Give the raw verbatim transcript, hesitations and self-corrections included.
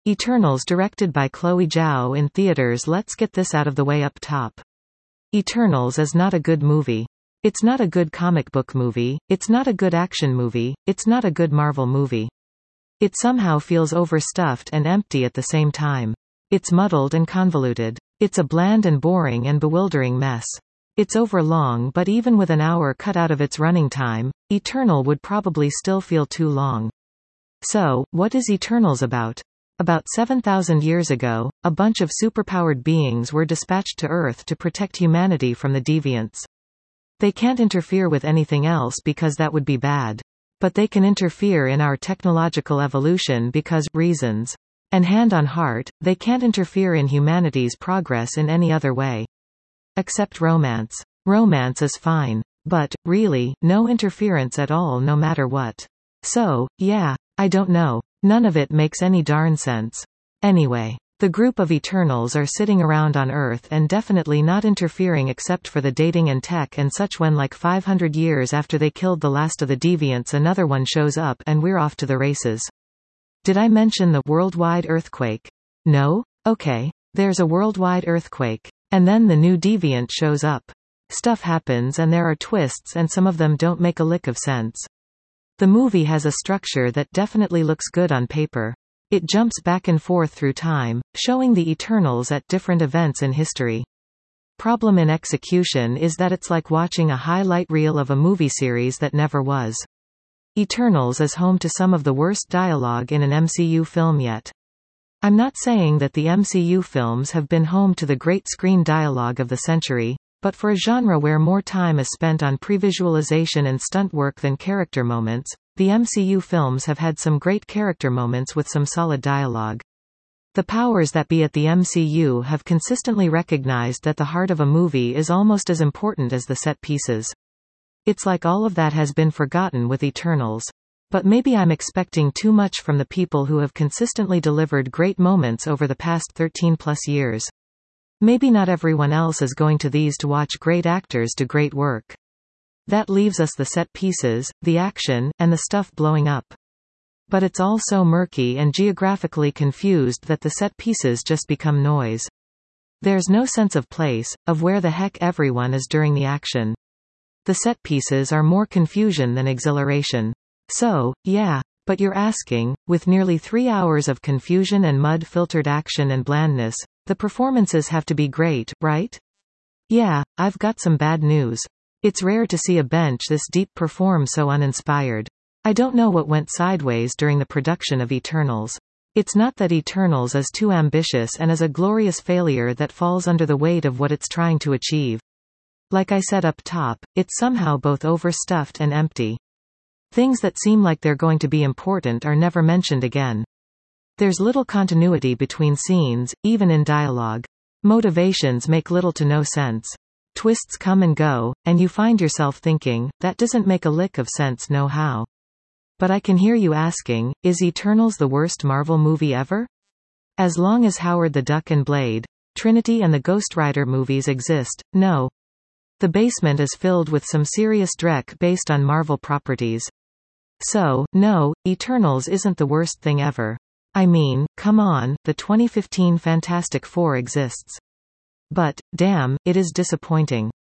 Eternals directed by Chloe Zhao in theaters. Let's get this out of the way up top. Eternals is not a good movie. It's not a good comic book movie, it's not a good action movie, it's not a good Marvel movie. It somehow feels overstuffed and empty at the same time. It's muddled and convoluted. It's a bland and boring and bewildering mess. It's overlong, but even with an hour cut out of its running time, Eternal would probably still feel too long. So, what is Eternals about? About seven thousand years ago, a bunch of superpowered beings were dispatched to Earth to protect humanity from the deviants. They can't interfere with anything else because that would be bad. But they can interfere in our technological evolution because reasons. And hand on heart, they can't interfere in humanity's progress in any other way. Except romance. Romance is fine. But, really, no interference at all no matter what. So, yeah, I don't know. None of it makes any darn sense. Anyway. The group of Eternals are sitting around on Earth and definitely not interfering except for the dating and tech and such. When like five hundred years after they killed the last of the deviants, another one shows up and we're off to the races. Did I mention the worldwide earthquake? No? Okay. There's a worldwide earthquake. And then the new deviant shows up. Stuff happens and there are twists and some of them don't make a lick of sense. The movie has a structure that definitely looks good on paper. It jumps back and forth through time, showing the Eternals at different events in history. Problem in execution is that it's like watching a highlight reel of a movie series that never was. Eternals is home to some of the worst dialogue in an M C U film yet. I'm not saying that the M C U films have been home to the great screen dialogue of the century, but for a genre where more time is spent on pre-visualization and stunt work than character moments, the M C U films have had some great character moments with some solid dialogue. The powers that be at the M C U have consistently recognized that the heart of a movie is almost as important as the set pieces. It's like all of that has been forgotten with Eternals. But maybe I'm expecting too much from the people who have consistently delivered great moments over the past thirteen plus years. Maybe not everyone else is going to these to watch great actors do great work. That leaves us the set pieces, the action, and the stuff blowing up. But it's all so murky and geographically confused that the set pieces just become noise. There's no sense of place, of where the heck everyone is during the action. The set pieces are more confusion than exhilaration. So, yeah, but you're asking, with nearly three hours of confusion and mud-filtered action and blandness, the performances have to be great, right? Yeah, I've got some bad news. It's rare to see a bench this deep perform so uninspired. I don't know what went sideways during the production of Eternals. It's not that Eternals is too ambitious and is a glorious failure that falls under the weight of what it's trying to achieve. Like I said up top, it's somehow both overstuffed and empty. Things that seem like they're going to be important are never mentioned again. There's little continuity between scenes, even in dialogue. Motivations make little to no sense. Twists come and go, and you find yourself thinking, that doesn't make a lick of sense no how. But I can hear you asking, is Eternals the worst Marvel movie ever? As long as Howard the Duck and Blade, Trinity and the Ghost Rider movies exist, no. The basement is filled with some serious dreck based on Marvel properties. So, no, Eternals isn't the worst thing ever. I mean, come on, the twenty fifteen Fantastic Four exists. But, damn, it is disappointing.